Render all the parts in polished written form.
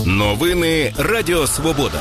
Новини Радіо Свобода.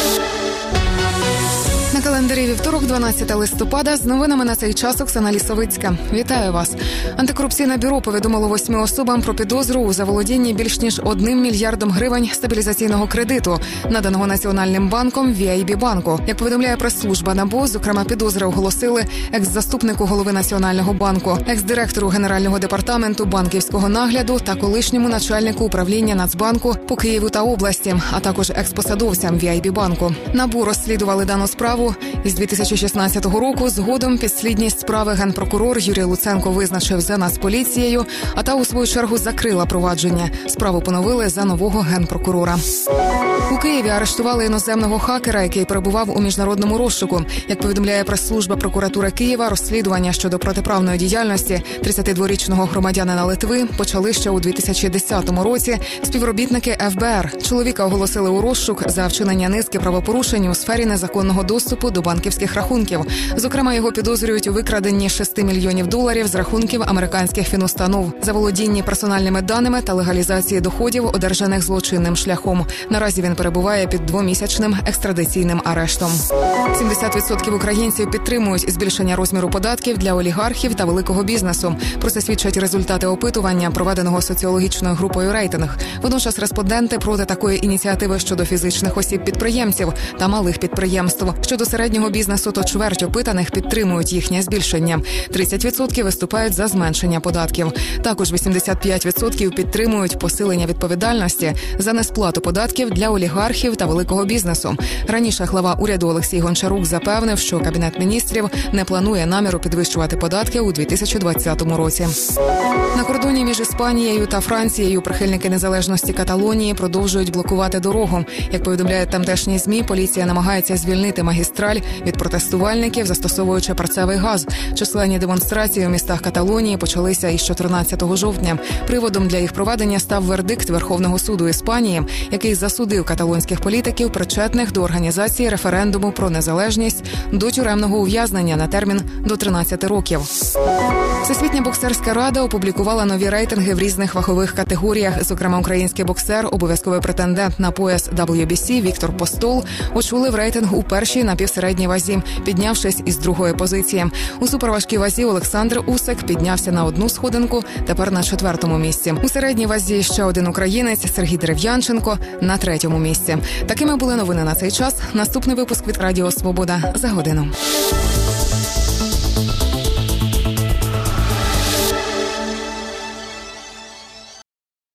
На календарі вівторок, 12 листопада. З новинами на цей час Оксана Лісовицька. Вітаю вас. Антикорупційне бюро повідомило 8 особам про підозру у заволодінні більш ніж 1 мільярдом гривень стабілізаційного кредиту, наданого Національним банком VIB банку. Як повідомляє прес-служба НАБУ, зокрема підозри оголосили екс-заступнику голови Національного банку, екс-директору Генерального департаменту банківського нагляду та колишньому начальнику управління Нацбанку по Києву та області, а також екс-посадовцям VIB банку. НАБУ розслідували дану справу із 2016 року. Згодом підслідність справи генпрокурор Юрій Луценко визначив за Нацполіцією, а та у свою чергу закрила провадження. Справу поновили за нового генпрокурора. У Києві арештували іноземного хакера, який перебував у міжнародному розшуку. Як повідомляє прес-служба прокуратури Києва, розслідування щодо протиправної діяльності 32-річного громадянина Литви почали ще у 2010 році співробітники ФБР. Чоловіка оголосили у розшук за вчинення низки правопорушень у сфері незаконного доступу до банківських рахунків. Зокрема, його підозрюють у викраденні $6 мільйонів з рахунків американських фінустанов, заволодінні персональними даними та легалізації доходів, одержаних злочинним шляхом. Наразі він перебуває під 2-місячним екстрадиційним арештом. 70% українців підтримують збільшення розміру податків для олігархів та великого бізнесу. Про це свідчать результати опитування, проведеного соціологічною групою «Рейтинг». Водночас респонденти проти такої ініціативи щодо фізичних осіб-підприємців та малих підприємств. Щодо середнього бізнесу, то чверть опитаних підтримують їхнє збільшення. 30% виступають за зменшення податків. Також 85% підтримують посилення відповідальності за несплату податків для олігархів та великого бізнесу. Раніше глава уряду Олексій Гончарук запевнив, що Кабінет міністрів не планує наміру підвищувати податки у 2020 році. На кордоні між Іспанією та Францією прихильники незалежності Каталонії продовжують блокувати дорогу. Як повідомляють тамтешні ЗМІ, поліція намагається звільнити магістраль від протестувальників, застосовуючи перцевий газ. Численні демонстрації у містах Каталонії почалися із 14 жовтня. Приводом для їх проведення став вердикт Верховного суду Іспанії, який засудив каталонських політиків, причетних до організації референдуму про незалежність, до тюремного ув'язнення на термін до 13 років. Всесвітня боксерська рада опублікувала нові рейтинги в різних вагових категоріях. Зокрема, український боксер, обов'язковий претендент на пояс WBC Віктор Постол очолив рейтинг у першій напівсередній вазі, піднявшись із другої позиції. У суперважкій вазі Олександр Усик піднявся на одну сходинку, тепер на 4-му місці. У середній вазі ще один українець Сергій Дерев'янченко на 3-му місці. Такими були новини на цей час. Наступний випуск від Радіо Свобода за годину.